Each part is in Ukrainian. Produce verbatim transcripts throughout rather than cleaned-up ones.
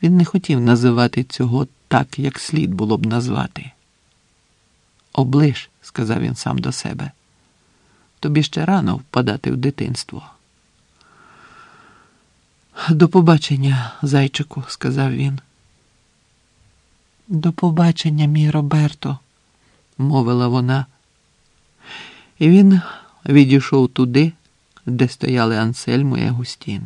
Він не хотів називати цього так, як слід було б назвати. «Оближ», – сказав він сам до себе. «Тобі ще рано впадати в дитинство». «До побачення, зайчику», – сказав він. «До побачення, мій Роберто», – мовила вона. І він відійшов туди, де стояли Ансельмо і Агустін.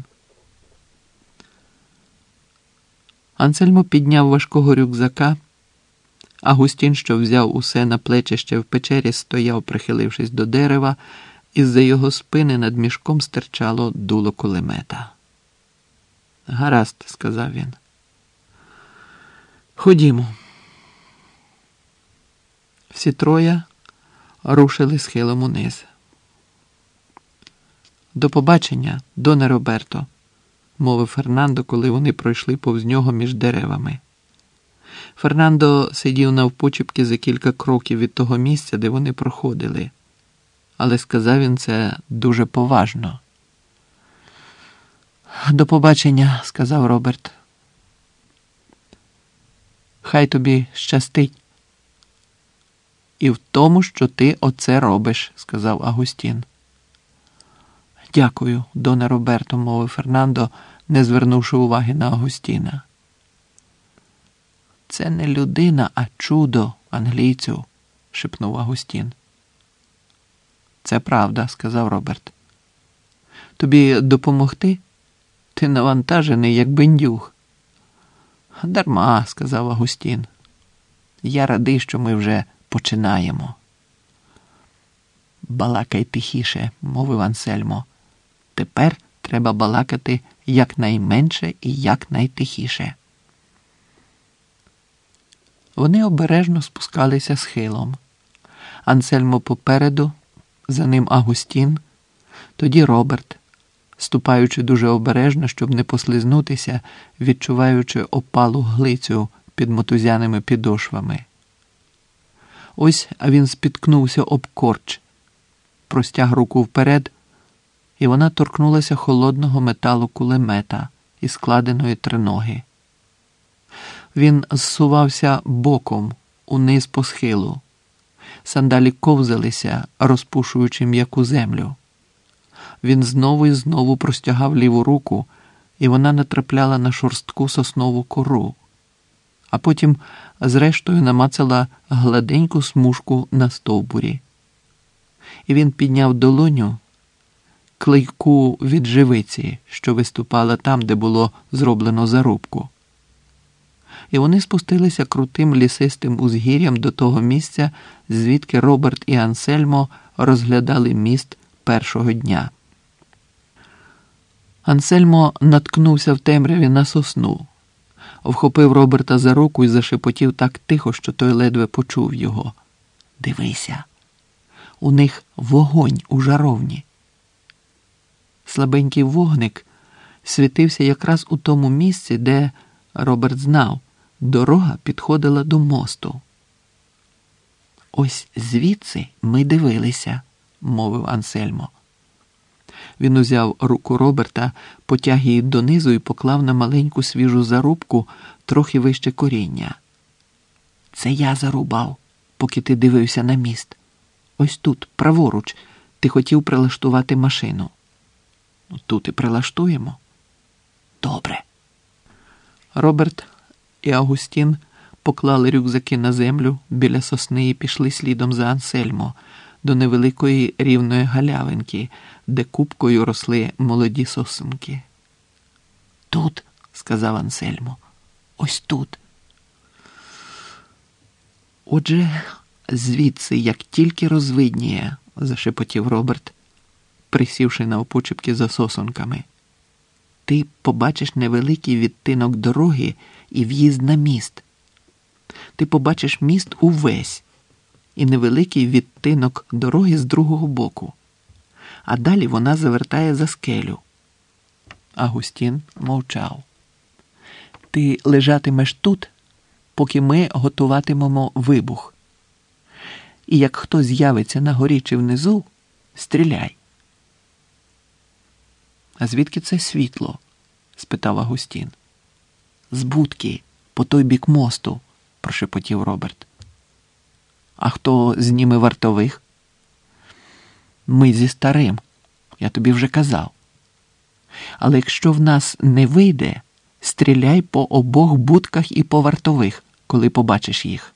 Ансельмо підняв важкого рюкзака. Агустін, що взяв усе на плечі ще в печері, стояв, прихилившись до дерева, і з-за його спини над мішком стирчало дуло кулемета. «Гаразд», – сказав він. «Ходімо». Всі троє рушили схилом униз. «До побачення, доне Роберто», – мовив Фернандо, коли вони пройшли повз нього між деревами. Фернандо сидів навпочепки за кілька кроків від того місця, де вони проходили. Але сказав він це дуже поважно. «До побачення», – сказав Роберт. «Хай тобі щастить». «І в тому, що ти оце робиш», – сказав Агустін. «Дякую, доне Роберто», – мовив Фернандо, не звернувши уваги на Агустіна. «Це не людина, а чудо, англійцю», – шепнув Агустін. «Це правда», – сказав Роберт. «Тобі допомогти? Ти навантажений, як бендюг». «Дарма», – сказав Агустін. «Я радий, що ми вже починаємо». «Балакай тихіше», – мовив Ансельмо. «Тепер треба балакати якнайменше і якнайтихіше». Вони обережно спускалися схилом. Ансельмо попереду, за ним Агустін, тоді Роберт, ступаючи дуже обережно, щоб не послизнутися, відчуваючи опалу глицю під мотузяними підошвами. Ось він спіткнувся об корч, простяг руку вперед, і вона торкнулася холодного металу кулемета із складеної триноги. Він зсувався боком униз по схилу. Сандалі ковзалися, розпушуючи м'яку землю. Він знову і знову простягав ліву руку, і вона натрапляла на шорстку соснову кору, а потім зрештою намацала гладеньку смужку на стовбурі. І він підняв долоню, клейку від живиці, що виступала там, де було зроблено зарубку. І вони спустилися крутим лісистим узгір'ям до того місця, звідки Роберт і Ансельмо розглядали міст першого дня. Ансельмо наткнувся в темряві на сосну, вхопив Роберта за руку і зашепотів так тихо, що той ледве почув його. «Дивися, у них вогонь у жаровні». Слабенький вогник світився якраз у тому місці, де, Роберт знав, дорога підходила до мосту. «Ось звідси ми дивилися», – мовив Ансельмо. Він узяв руку Роберта, потяг її донизу і поклав на маленьку свіжу зарубку трохи вище коріння. «Це я зарубав, поки ти дивився на міст. Ось тут, праворуч, ти хотів прилаштувати машину». «Тут і прилаштуємо». «Добре». Роберт і Агустін поклали рюкзаки на землю біля сосни і пішли слідом за Ансельмо до невеликої рівної галявинки, де купкою росли молоді сосенки. «Тут», – сказав Ансельмо, – «ось тут». «Отже, звідси, як тільки розвидніє», – зашепотів Роберт, присівши навпочепки за сосонками, «ти побачиш невеликий відтинок дороги і в'їзд на міст. Ти побачиш міст увесь і невеликий відтинок дороги з другого боку. А далі вона завертає за скелю». Агустін мовчав. «Ти лежатимеш тут, поки ми готуватимемо вибух. І як хто з'явиться на горі чи внизу, стріляй». «А звідки це світло?» – спитав Агустін. з будки, по той бік мосту, прошепотів Роберт. А хто зніме вартових? Ми зі старим, я тобі вже казав. Але якщо в нас не вийде, стріляй по обох будках і по вартових, коли побачиш їх.